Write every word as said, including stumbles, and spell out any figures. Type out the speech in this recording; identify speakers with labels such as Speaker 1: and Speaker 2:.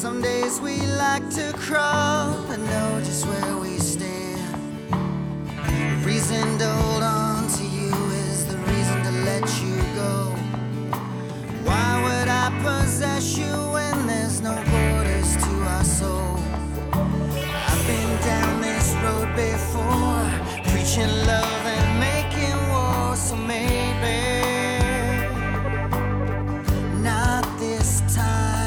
Speaker 1: Some days we like to crawl and know just where we stand. The reason to hold on to you is the reason to let you go. Why would I possess you when there's no borders to our soul? I've been down this road before, preaching love